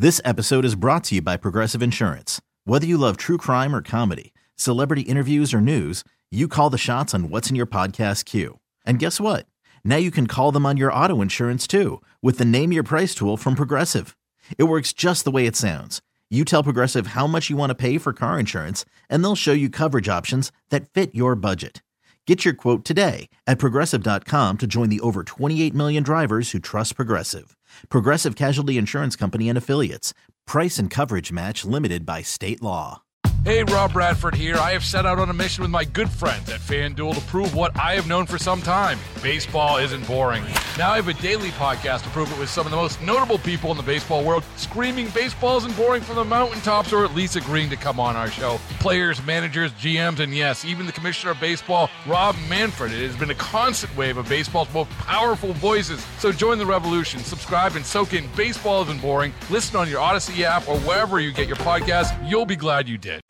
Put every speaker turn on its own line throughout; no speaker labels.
This episode is brought to you by Progressive Insurance. Whether you love true crime or comedy, celebrity interviews or news, you call the shots on what's in your podcast queue. And guess what? Now you can call them on your auto insurance too with the Name Your Price tool from Progressive. It works just the way it sounds. You tell Progressive how much you want to pay for car insurance, and they'll show you coverage options that fit your budget. Get your quote today at Progressive.com to join the over 28 million drivers who trust Progressive. Progressive Casualty Insurance Company and Affiliates. Price and coverage match limited by state law.
Hey, Rob Bradford here. I have set out on a mission with my good friends at FanDuel to prove what I have known for some time. Baseball isn't boring. Now I have a daily podcast to prove it with some of the most notable people in the baseball world, screaming baseball isn't boring from the mountaintops, or at least agreeing to come on our show. Players, managers, GMs, and yes, even the commissioner of baseball, Rob Manfred. It has been a constant wave of baseball's most powerful voices. So join the revolution. Subscribe and soak in Baseball Isn't Boring. Listen on your Odyssey app or wherever you get your podcast. You'll be glad you did.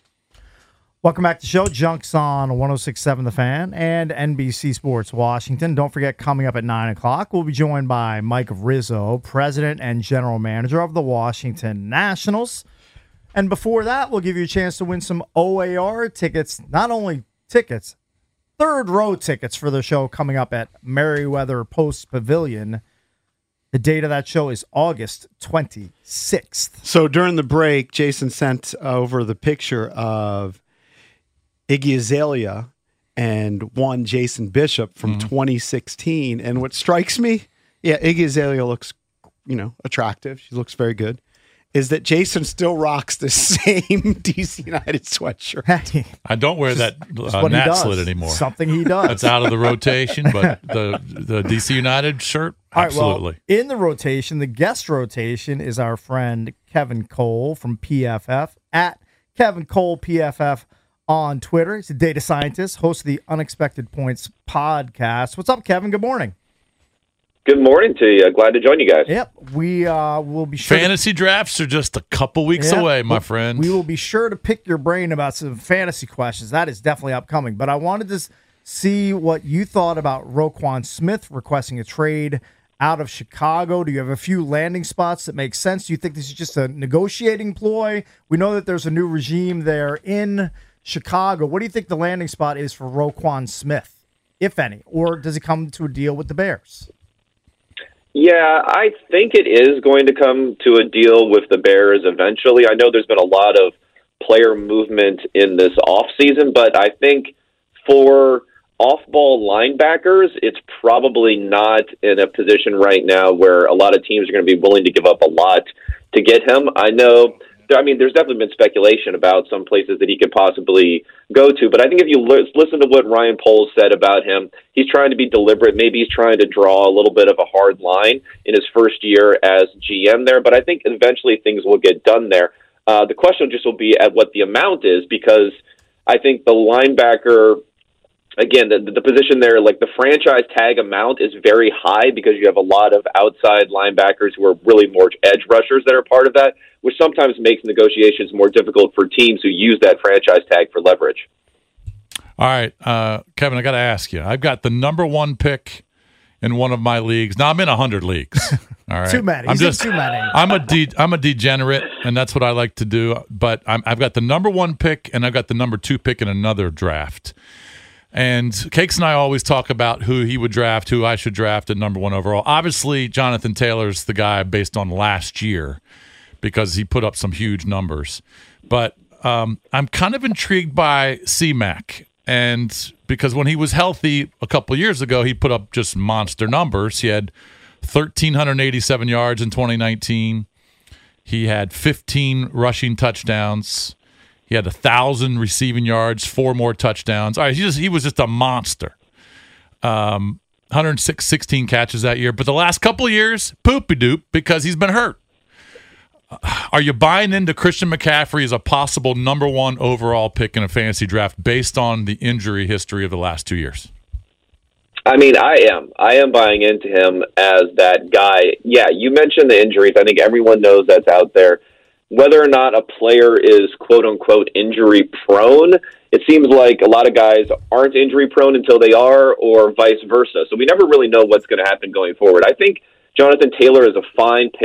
Welcome back to the show. Junks on 106.7 The Fan and NBC Sports Washington. Don't forget, coming up at 9 o'clock, we'll be joined by Mike Rizzo, President and General Manager of the Washington Nationals. And before that, we'll give you a chance to win some OAR tickets. Not only tickets, third row tickets for the show coming up at Merriweather Post Pavilion. The date of that show is August 26th.
So during the break, Jason sent over the picture of Iggy Azalea and one Jason Bishop from 2016. And what strikes me, Iggy Azalea looks, attractive. She looks very good. Is that Jason still rocks the same DC United sweatshirt.
Hey,
I don't wear that Nat slit anymore.
Something he does.
It's out of the rotation, but the DC United shirt, absolutely.
All right, well, in the rotation, the guest rotation is our friend Kevin Cole from PFF, at Kevin Cole PFF on Twitter. He's a data scientist, host of the Unexpected Points podcast. What's up, Kevin? Good morning.
Good morning to you. Glad to join you guys.
Yep. We will be sure.
Fantasy drafts are just a couple weeks away, my friend.
We will be sure to pick your brain about some fantasy questions. That is definitely upcoming. But I wanted to see what you thought about Roquan Smith requesting a trade out of Chicago. Do you have a few landing spots that make sense? Do you think this is just a negotiating ploy? We know that there's a new regime there in Chicago. What do you think the landing spot is for Roquan Smith, if any? Or does it come to a deal with the Bears?
Yeah, I think it is going to come to a deal with the Bears eventually. I know there's been a lot of player movement in this offseason, but I think for off-ball linebackers, it's probably not in a position right now where a lot of teams are going to be willing to give up a lot to get him. There's definitely been speculation about some places that he could possibly go to, but I think if you listen to what Ryan Poles said about him, he's trying to be deliberate. Maybe he's trying to draw a little bit of a hard line in his first year as GM there, but I think eventually things will get done there. The question just will be at what the amount is, because I think the linebacker, again, the position there, like the franchise tag amount is very high because you have a lot of outside linebackers who are really more edge rushers that are part of that, which sometimes makes negotiations more difficult for teams who use that franchise tag for leverage.
All right, Kevin, I got to ask you. I've got the number one pick in one of my leagues. Now, I'm in 100 leagues. All right,
too many. Too many.
I'm a degenerate, and that's what I like to do. But I've got the number one pick, and I've got the number two pick in another draft. And Cakes and I always talk about who he would draft, who I should draft at number one overall. Obviously, Jonathan Taylor's the guy based on last year because he put up some huge numbers. But I'm kind of intrigued by C-Mac. And because when he was healthy a couple years ago, he put up just monster numbers. He had 1,387 yards in 2019. He had 15 rushing touchdowns. He had 1,000 receiving yards, 4 more touchdowns. All right, he was just a monster. 16 catches that year. But the last couple of years, poopy-doop, because he's been hurt. Are you buying into Christian McCaffrey as a possible number one overall pick in a fantasy draft based on the injury history of the last 2 years?
I mean, I am buying into him as that guy. Yeah, you mentioned the injuries. I think everyone knows that's out there. Whether or not a player is quote-unquote injury-prone, it seems like a lot of guys aren't injury-prone until they are, or vice versa. So we never really know what's going to happen going forward. I think Jonathan Taylor is a fine pick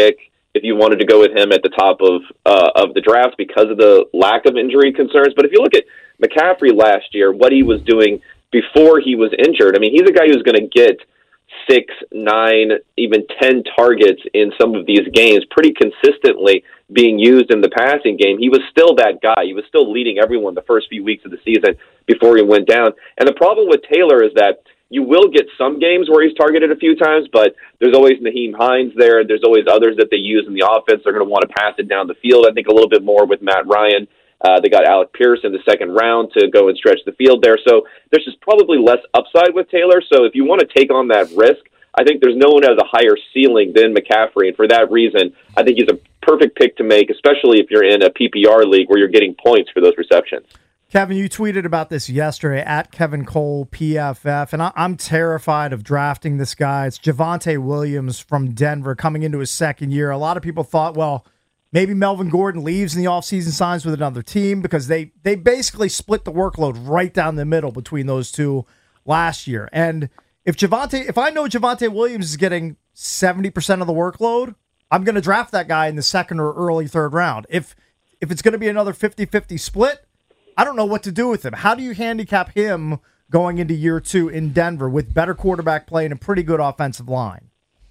if you wanted to go with him at the top of the draft because of the lack of injury concerns. But if you look at McCaffrey last year, what he was doing before he was injured, I mean, he's a guy who's going to get 6, 9, even 10 targets in some of these games pretty consistently being used in the passing game. He was still that guy. He was still leading everyone the first few weeks of the season before he went down. And the problem with Taylor is that you will get some games where he's targeted a few times, but there's always Nyheim Hines there. There's always others that they use in the offense. They're going to want to pass it down the field. I think a little bit more with Matt Ryan. They got Alec Pierce in the second round to go and stretch the field there. So there's just probably less upside with Taylor. So if you want to take on that risk, I think there's no one who has a higher ceiling than McCaffrey. And for that reason, I think he's a perfect pick to make, especially if you're in a PPR league where you're getting points for those receptions.
Kevin, you tweeted about this yesterday at Kevin Cole PFF, and I'm terrified of drafting this guy. It's Javonte Williams from Denver coming into his second year. A lot of people thought, well, maybe Melvin Gordon leaves in the offseason, signs with another team, because they basically split the workload right down the middle between those two last year. And if I know Javonte Williams is getting 70% of the workload, I'm going to draft that guy in the second or early third round. If it's going to be another 50-50 split, I don't know what to do with him. How do you handicap him going into year 2 in Denver with better quarterback play and a pretty good offensive line?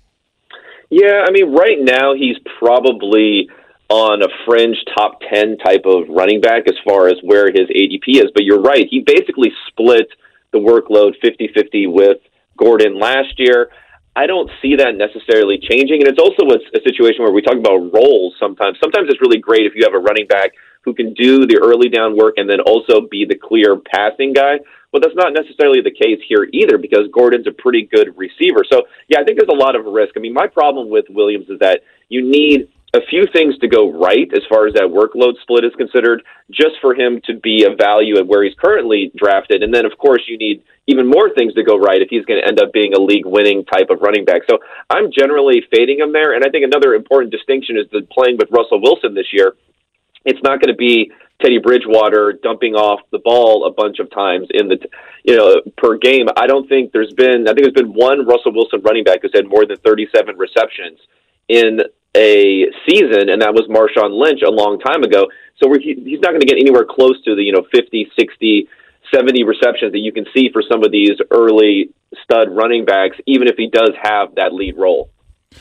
Yeah, I mean, right now he's probably on a fringe top 10 type of running back as far as where his ADP is. But you're right. He basically split the workload 50-50 with Gordon last year. I don't see that necessarily changing. And it's also a situation where we talk about roles sometimes. Sometimes it's really great if you have a running back who can do the early down work and then also be the clear passing guy. But that's not necessarily the case here either, because Gordon's a pretty good receiver. So, yeah, I think there's a lot of risk. I mean, my problem with Williams is that you need a few things to go right as far as that workload split is considered, just for him to be a value at where he's currently drafted. And then, of course, you need even more things to go right if he's going to end up being a league-winning type of running back. So I'm generally fading him there. And I think another important distinction is that playing with Russell Wilson this year, it's not going to be Teddy Bridgewater dumping off the ball a bunch of times in the, per game. I think there's been one Russell Wilson running back who's had more than 37 receptions in a season, and that was Marshawn Lynch a long time ago. So he's not going to get anywhere close to the 50, 60, 70 receptions that you can see for some of these early stud running backs, even if he does have that lead role.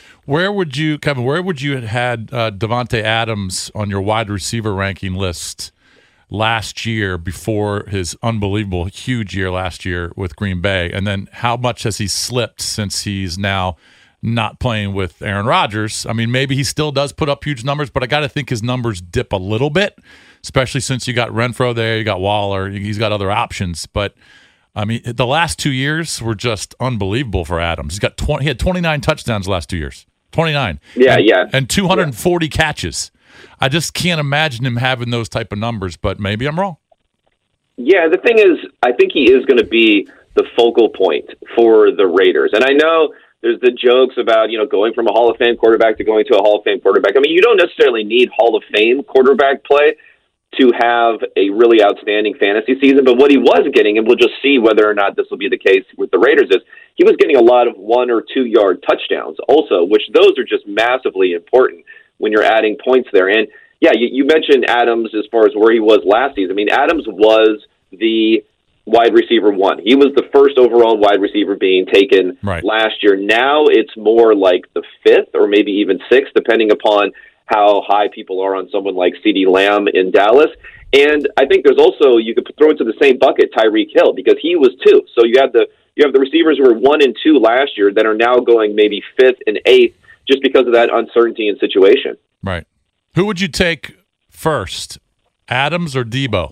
Kevin, where would you have had Davante Adams on your wide receiver ranking list last year before his unbelievable huge year last year with Green Bay? And then how much has he slipped since he's now not playing with Aaron Rodgers? I mean, maybe he still does put up huge numbers, but I got to think his numbers dip a little bit, especially since you got Renfro there, you got Waller, he's got other options. But I mean, the last 2 years were just unbelievable for Adams. He had 29 touchdowns the last 2 years. 29. And 240 catches. I just can't imagine him having those type of numbers, but maybe I'm wrong.
Yeah, the thing is, I think he is going to be the focal point for the Raiders. And I know there's the jokes about, going from a Hall of Fame quarterback to going to a Hall of Fame quarterback. I mean, you don't necessarily need Hall of Fame quarterback play to have a really outstanding fantasy season. But what he was getting, and we'll just see whether or not this will be the case with the Raiders, is he was getting a lot of 1 or 2 yard touchdowns also, which those are just massively important when you're adding points there. And yeah, you mentioned Adams as far as where he was last season. I mean, Adams was the wide receiver 1. He was the first overall wide receiver being taken last year. Now it's more like the 5th or maybe even 6th, depending upon how high people are on someone like CeeDee Lamb in Dallas. And I think there's also, you could throw into the same bucket Tyreek Hill, because he was 2. So you have the receivers who were 1 and 2 last year that are now going maybe 5th and 8th just because of that uncertainty in situation.
Right. Who would you take first, Adams or Debo?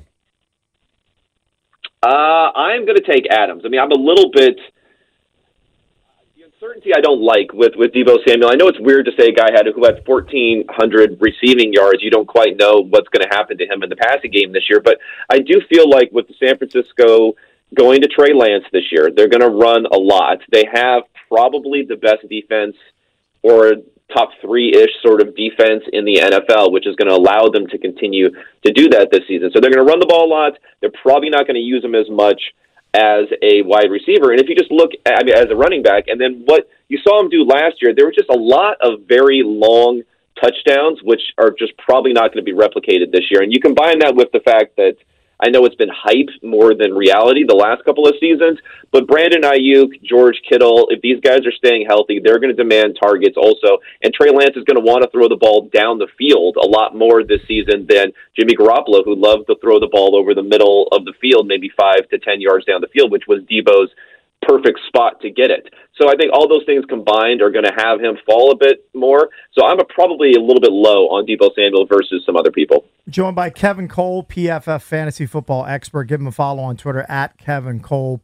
I'm going to take Adams. I mean, I'm a little bit... The uncertainty I don't like with Deebo Samuel. I know it's weird to say a guy who had 1,400 receiving yards. You don't quite know what's going to happen to him in the passing game this year. But I do feel like with the San Francisco going to Trey Lance this year, they're going to run a lot. They have probably the best defense, or top 3-ish sort of defense in the NFL, which is going to allow them to continue to do that this season. So they're going to run the ball a lot. They're probably not going to use him as much as a wide receiver. And if you just look at, as a running back, and then what you saw him do last year, there was just a lot of very long touchdowns, which are just probably not going to be replicated this year. And you combine that with the fact that I know it's been hype more than reality the last couple of seasons, but Brandon Ayuk, George Kittle, if these guys are staying healthy, they're going to demand targets also. And Trey Lance is going to want to throw the ball down the field a lot more this season than Jimmy Garoppolo, who loved to throw the ball over the middle of the field, maybe 5 to 10 yards down the field, which was Debo's perfect spot to get it. So I think all those things combined are going to have him fall a bit more. So I'm probably a little bit low on Deebo Samuel versus some other people.
Joined by Kevin Cole, PFF fantasy football expert. Give him a follow on Twitter at Kevin Cole,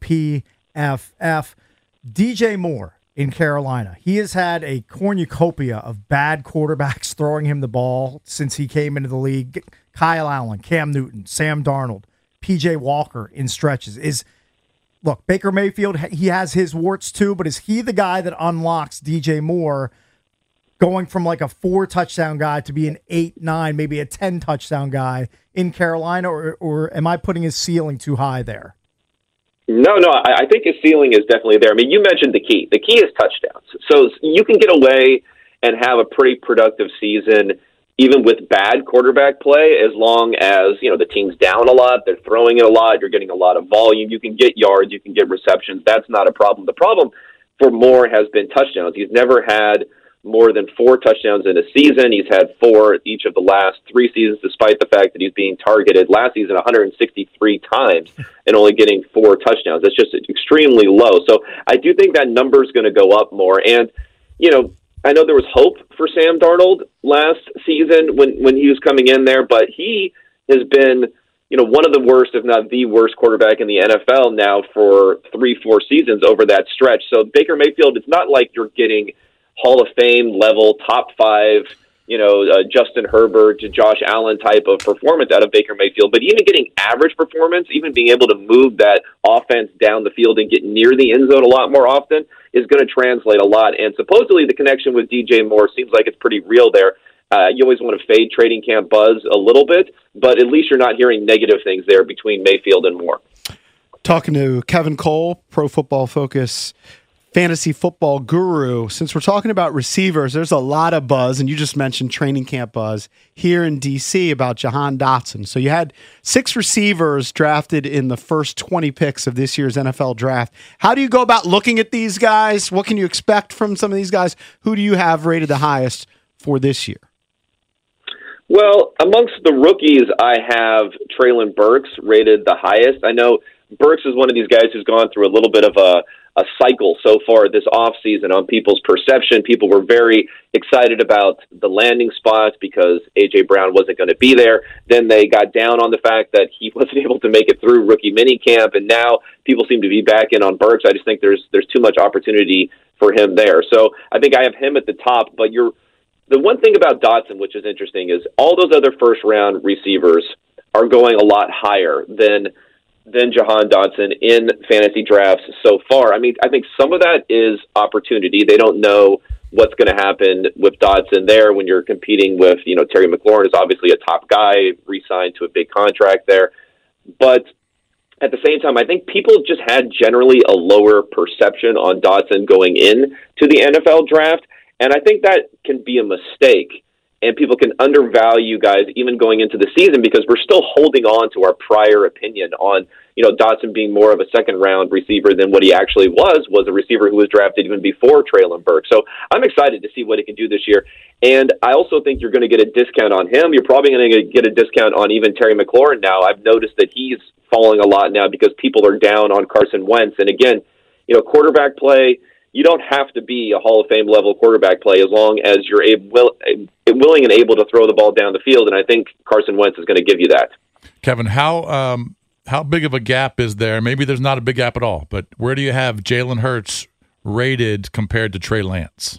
PFF. DJ Moore in Carolina. He has had a cornucopia of bad quarterbacks throwing him the ball since he came into the league. Kyle Allen, Cam Newton, Sam Darnold, PJ Walker in stretches. Look, Baker Mayfield, he has his warts too, but is he the guy that unlocks DJ Moore going from like a 4-touchdown guy to be an 8, 9, maybe a 10-touchdown guy in Carolina, or am I putting his ceiling too high there?
No, I think his ceiling is definitely there. I mean, you mentioned the key. The key is touchdowns. So you can get away and have a pretty productive season even with bad quarterback play, as long as, the team's down a lot, they're throwing it a lot, you're getting a lot of volume, you can get yards, you can get receptions. That's not a problem. The problem for Moore has been touchdowns. He's never had more than 4 touchdowns in a season. He's had 4 each of the last 3 seasons, despite the fact that he's being targeted last season 163 times and only getting 4 touchdowns. That's just extremely low. So I do think that number is going to go up more. And, I know there was hope for Sam Darnold last season when he was coming in there, but he has been, one of the worst, if not the worst quarterback in the NFL now for 3-4 seasons over that stretch. So Baker Mayfield, it's not like you're getting Hall of Fame level, top 5, Justin Herbert, Josh Allen type of performance out of Baker Mayfield, but even getting average performance, even being able to move that offense down the field and get near the end zone a lot more often is going to translate a lot. And supposedly the connection with DJ Moore seems like it's pretty real there. You always want to fade training camp buzz a little bit, but at least you're not hearing negative things there between Mayfield and Moore.
Talking to Kevin Cole, Pro Football Focus fantasy football guru. Since we're talking about receivers, there's a lot of buzz, and you just mentioned training camp buzz here in D.C. about Jahan Dotson. So you had 6 receivers drafted in the first 20 picks of this year's NFL draft. How do you go about looking at these guys? What can you expect from some of these guys? Who do you have rated the highest for this year?
Well, amongst the rookies, I have Treylon Burks rated the highest. I know Burks is one of these guys who's gone through a little bit of a cycle so far this offseason on people's perception. People were very excited about the landing spots because A.J. Brown wasn't going to be there. Then they got down on the fact that he wasn't able to make it through rookie minicamp, and now people seem to be back in on Burks. I just think there's too much opportunity for him there. So I think I have him at the top, but the one thing about Dotson, which is interesting, is all those other first-round receivers are going a lot higher than Jahan Dotson in fantasy drafts so far. I mean, I think some of that is opportunity. They don't know what's going to happen with Dotson there when you're competing with, Terry McLaurin is obviously a top guy, re-signed to a big contract there. But at the same time, I think people just had generally a lower perception on Dotson going in to the NFL draft. And I think that can be a mistake. And people can undervalue guys even going into the season because we're still holding on to our prior opinion on, Dotson being more of a second-round receiver than what he actually was a receiver who was drafted even before Treylon Burks. So I'm excited to see what he can do this year. And I also think you're going to get a discount on him. You're probably going to get a discount on even Terry McLaurin now. I've noticed that he's falling a lot now because people are down on Carson Wentz. And again, quarterback play, you don't have to be a Hall of Fame level quarterback play as long as you're willing and able to throw the ball down the field, and I think Carson Wentz is going to give you that.
Kevin, how big of a gap is there? Maybe there's not a big gap at all, but where do you have Jalen Hurts rated compared to Trey Lance?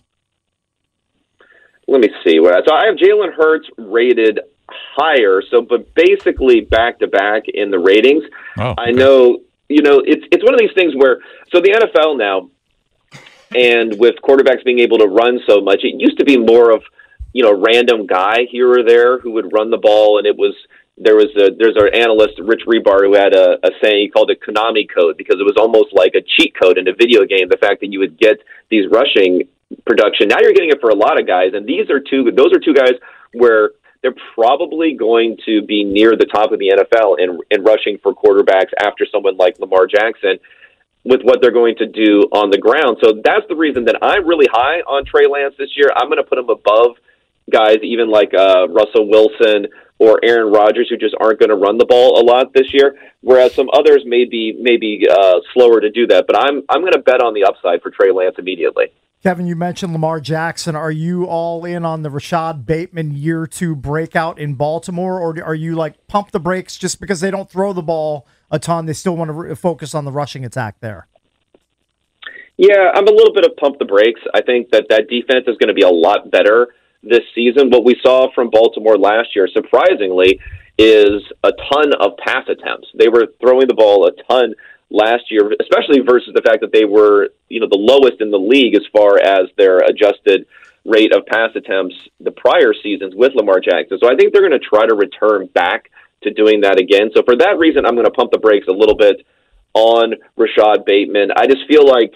Let me see. So I have Jalen Hurts rated higher, but basically back-to-back in the ratings. Oh, okay. I know, it's one of these things where, so the NFL now, and with quarterbacks being able to run so much, it used to be more of, random guy here or there who would run the ball. And there's our analyst, Rich Rebar, who had a saying, he called it Konami code because it was almost like a cheat code in a video game. The fact that you would get these rushing production. Now you're getting it for a lot of guys, and those are two guys where they're probably going to be near the top of the NFL in rushing for quarterbacks after someone like Lamar Jackson with what they're going to do on the ground. So that's the reason that I'm really high on Trey Lance this year. I'm going to put him above guys even like Russell Wilson or Aaron Rodgers, who just aren't going to run the ball a lot this year, whereas some others may be slower to do that. But I'm going to bet on the upside for Trey Lance immediately.
Kevin, you mentioned Lamar Jackson. Are you all in on the Rashad Bateman year 2 breakout in Baltimore, or are you like pump the brakes just because they don't throw the ball a ton? They still want to focus on the rushing attack there.
Yeah, I'm a little bit of pump the brakes. I think that defense is going to be a lot better this season. What we saw from Baltimore last year, surprisingly, is a ton of pass attempts. They were throwing the ball a ton last year, especially versus the fact that they were, the lowest in the league as far as their adjusted rate of pass attempts the prior seasons with Lamar Jackson. So I think they're going to try to return back to doing that again. So for that reason, I'm going to pump the brakes a little bit on Rashad Bateman. I just feel like,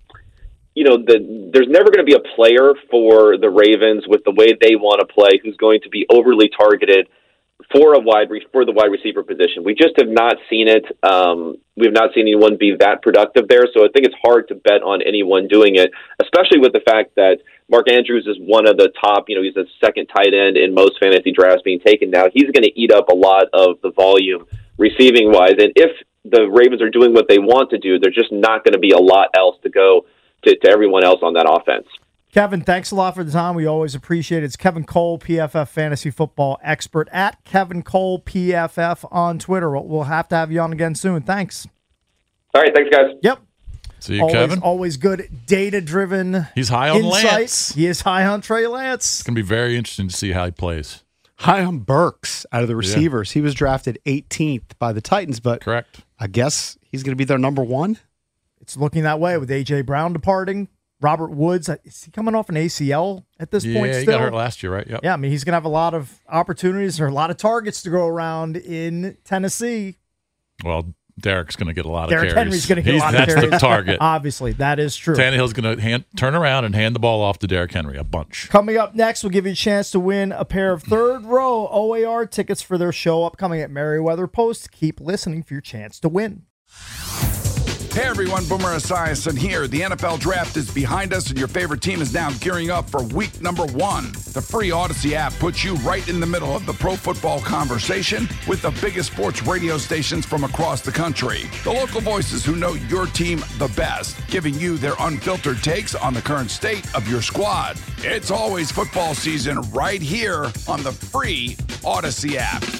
there's never going to be a player for the Ravens with the way they want to play who's going to be overly targeted for the wide receiver position. We just have not seen it. We have not seen anyone be that productive there. So I think it's hard to bet on anyone doing it, especially with the fact that Mark Andrews is one of the top, he's the second tight end in most fantasy drafts being taken now. He's going to eat up a lot of the volume receiving wise. And if the Ravens are doing what they want to do, there's just not going to be a lot else to go to everyone else on that offense.
Kevin, thanks a lot for the time. We always appreciate it. It's Kevin Cole, PFF fantasy football expert, at Kevin Cole PFF on Twitter. We'll have to have you on again soon. Thanks.
All right, thanks, guys.
Yep.
See you, Kevin.
Always good data-driven.
He's high on
insight.
Lance.
He is high on Trey Lance.
It's going to be very interesting to see how he plays.
High on Burks out of the receivers. Yeah. He was drafted 18th by the Titans, but
correct.
I guess he's going to be their number 1.
It's looking that way with A.J. Brown departing. Robert Woods, is he coming off an ACL at this point still?
Yeah, he got hurt last year, right? Yep.
Yeah, I mean, he's going to have a lot of opportunities or a lot of targets to go around in Tennessee.
Well, Derek's going to get a lot of carries.
Derrick Henry's going to get a lot of carries.
That's the target.
Obviously, that is true.
Tannehill's going to turn around and hand the ball off to Derrick Henry, a bunch.
Coming up next, we'll give you a chance to win a pair of third-row OAR tickets for their show upcoming at Merriweather Post. Keep listening for your chance to win.
Hey everyone, Boomer Esiason here. The NFL Draft is behind us and your favorite team is now gearing up for week number 1. The free Odyssey app puts you right in the middle of the pro football conversation with the biggest sports radio stations from across the country. The local voices who know your team the best, giving you their unfiltered takes on the current state of your squad. It's always football season right here on the free Odyssey app.